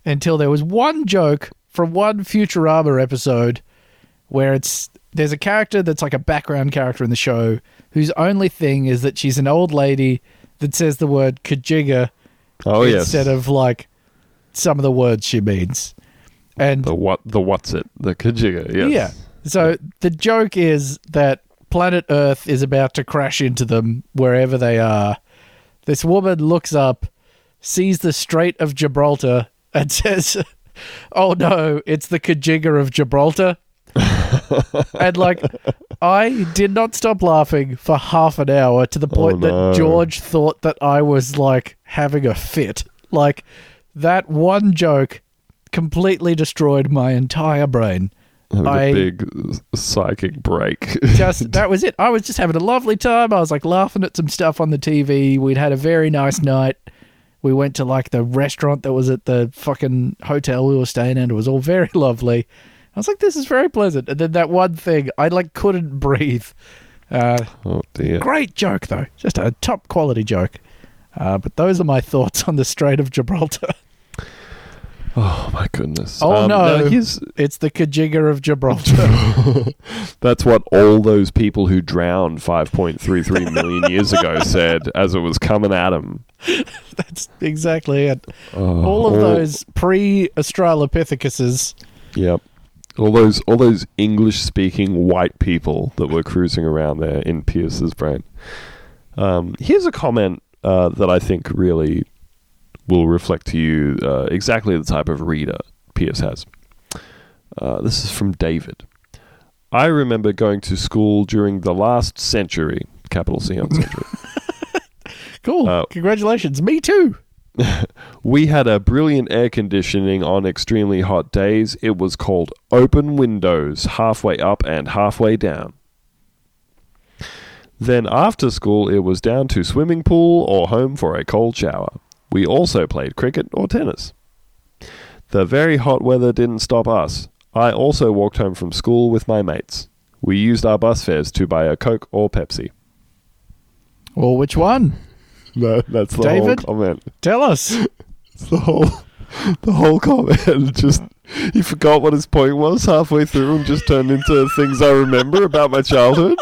until there was one joke from one Futurama episode where it's there's a character that's like a background character in the show whose only thing is that she's an old lady that says the word Kajigga Oh yes. instead of like some of the words she means. And The what? The what's it? The Kajigga. Yes. yeah. So the joke is that planet Earth is about to crash into them wherever they are. This woman looks up, sees the Strait of Gibraltar, and says, "Oh no, it's the Kajigga of Gibraltar." And like, I did not stop laughing for half an hour to the point Oh, no. that George thought that I was like having a fit. Like, that one joke completely destroyed my entire brain. Having I- a big psychic break. Just that was it. I was just having a lovely time. I was like laughing at some stuff on the T V. We'd had a very nice night. We went to like the restaurant that was at the fucking hotel we were staying in. It was all very lovely. I was like, this is very pleasant. And then that one thing, I like couldn't breathe. Uh, Oh dear. great joke though, just a top quality joke. Uh, but those are my thoughts on the Strait of Gibraltar. Oh my goodness. Oh Um, no, now here's- it's the Kajigga of Gibraltar. That's what all those people who drowned five point three three million years ago said as it was coming at them. That's exactly it. Oh, All of those pre-Australopithecus. Yep. All those all those English-speaking white people that were cruising around there in Pierce's brain. Um, here's a comment uh, that I think really will reflect to you uh, exactly the type of reader Pierce has. Uh, this is from David. I remember going to school during the last century, capital C on century. Cool. Uh, Congratulations. Me too. We had a brilliant air conditioning on extremely hot days. It was called open windows, halfway up and halfway down. Then after school, it was down to swimming pool or home for a cold shower. We also played cricket or tennis. The very hot weather didn't stop us. I also walked home from school with my mates. We used our bus fares to buy a Coke or Pepsi. Well, which one? No, that's the David? whole comment. Tell us. It's the whole, the whole comment. Just he forgot what his point was halfway through and just turned into things I remember about my childhood.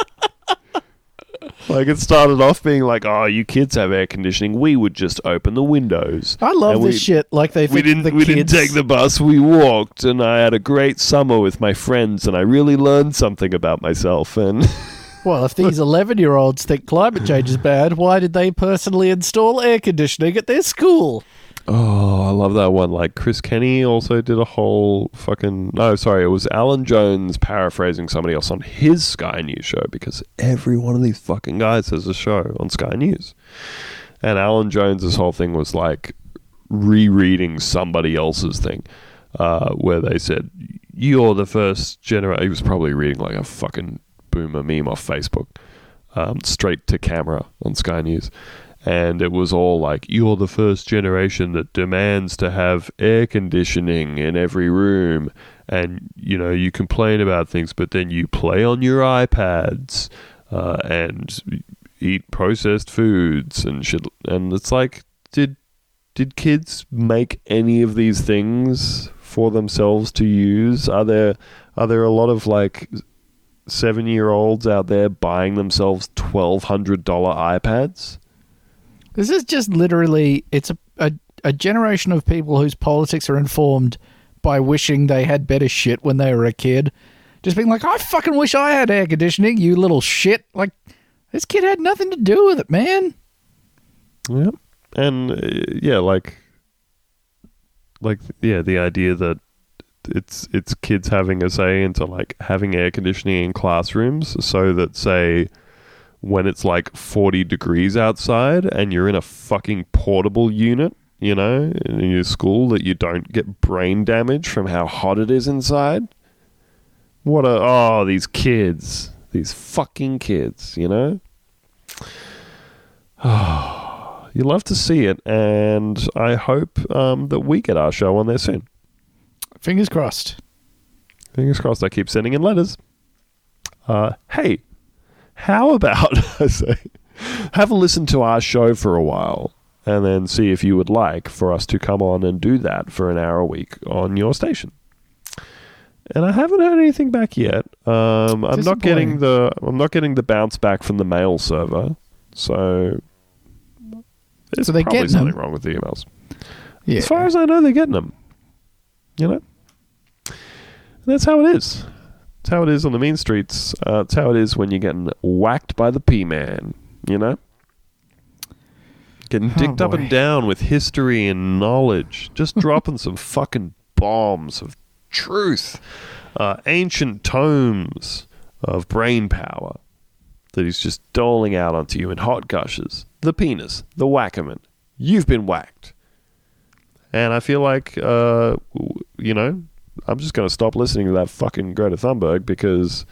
Like it started off being like, "Oh, you kids have air conditioning. We would just open the windows." I love And this we, shit. Like they think We didn't. the we kids... didn't take the bus. We walked, and I had a great summer with my friends, and I really learned something about myself. And Well, if these eleven-year-olds think climate change is bad, why did they personally install air conditioning at their school? oh, I love that one. Like Chris Kenny also did a whole fucking no, sorry, it was Alan Jones paraphrasing somebody else on his Sky News show because every one of these fucking guys has a show on Sky News, and Alan Jones's whole thing was like rereading somebody else's thing, uh, where they said you're the first generation. He was probably reading like a fucking boomer meme off Facebook, um, straight to camera on Sky News. And it was all like, you're the first generation that demands to have air conditioning in every room. And, you know, you complain about things, but then you play on your iPads uh, and eat processed foods and shit. And it's like, did did kids make any of these things for themselves to use? Are there are there a lot of, like, seven-year-olds out there buying themselves twelve hundred dollars iPads? This is just literally, it's a, a, a generation of people whose politics are informed by wishing they had better shit when they were a kid. Just being like, I fucking wish I had air conditioning, you little shit. Like, this kid had nothing to do with it, man. Yep. And, uh, yeah, like, like, yeah, the idea that it's it's kids having a say into, like, having air conditioning in classrooms so that, say, when it's like forty degrees outside and you're in a fucking portable unit, you know, in your school, that you don't get brain damage from how hot it is inside. What a, oh, these kids, these fucking kids, you know? Oh, you love to see it, and I hope um, that we get our show on there soon. Fingers crossed. Fingers crossed. I keep sending in letters. Uh, hey, how about, I say, have a listen to our show for a while and then see if you would like for us to come on and do that for an hour a week on your station. And I haven't heard anything back yet. Um, I'm not getting the I'm not getting the bounce back from the mail server, so there's so they probably getting something them. wrong with the emails. Yeah. As far as I know, they're getting them. You know, and that's how it is. It's how it is on the mean streets. Uh, it's how it is when you're getting whacked by the P-man. You know, getting dicked oh up and down with history and knowledge, just dropping some fucking bombs of truth, uh, ancient tomes of brain power that he's just doling out onto you in hot gushes. The penis, the whackerman. You've been whacked. And I feel like, uh, you know, I'm just going to stop listening to that fucking Greta Thunberg because,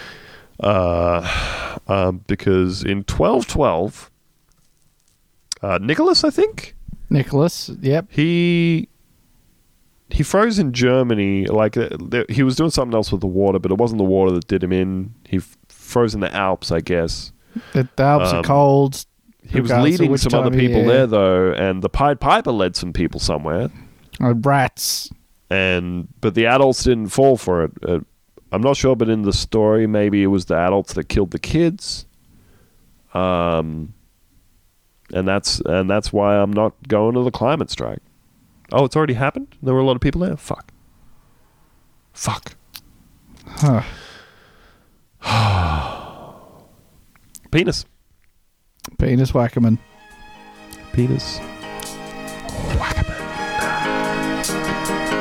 uh, um, because in twelve twelve, uh, Nicholas, I think? Nicholas, yep. He... He froze in Germany, like, uh, there, he was doing something else with the water, but it wasn't the water that did him in. He f- froze in the Alps, I guess. The, the Alps Um, are cold. He was regardless of leading which some time other of people year. there, though, and the Pied Piper led some people somewhere. Uh, rats. And but the adults didn't fall for it. Uh, I'm not sure, but in the story, maybe it was the adults that killed the kids. Um, and that's and that's why I'm not going to the climate strike. Oh, it's already happened? There were a lot of people there? Fuck. Fuck. Huh. Penis. Penis Wackerman. Penis. Whackerman.